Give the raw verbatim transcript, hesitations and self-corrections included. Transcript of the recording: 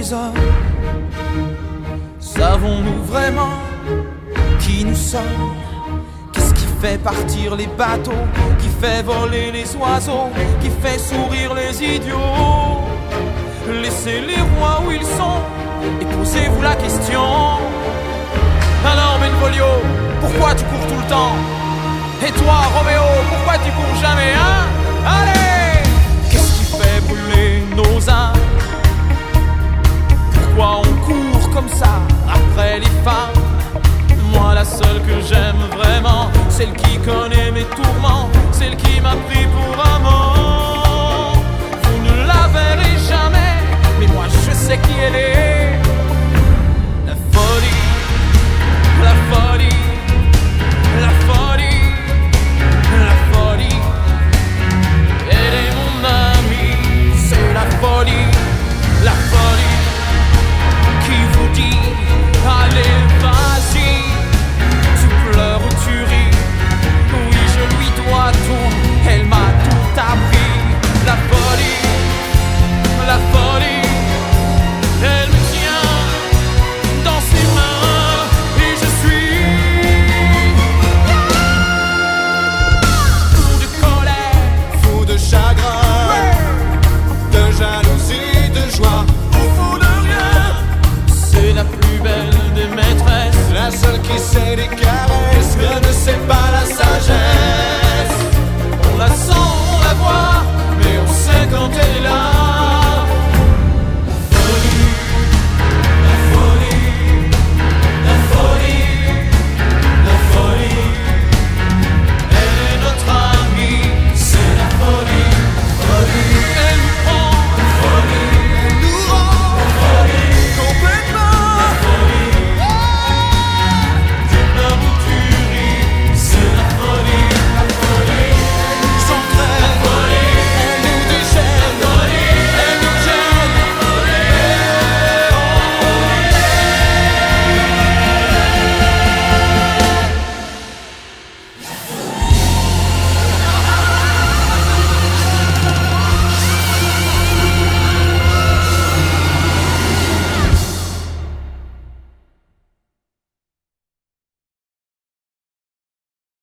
les hommes? Savons-nous vraiment qui nous sommes? Qu'est-ce qui fait partir les bateaux, qui fait voler les oiseaux, qui fait sourire les idiots? Laissez les rois où ils sont et posez-vous la question. Alors Benvolio, pourquoi tu cours tout le temps? Et toi Roméo, pourquoi tu cours jamais, hein? Allez! Qu'est-ce qui fait brûler nos âmes? Pourquoi on court comme ça après les femmes? Moi la seule que j'aime vraiment, celle qui connaît mes tourments, celle qui m'a pris pour amant. Vous ne la verrez jamais, mais moi je sais qui elle est.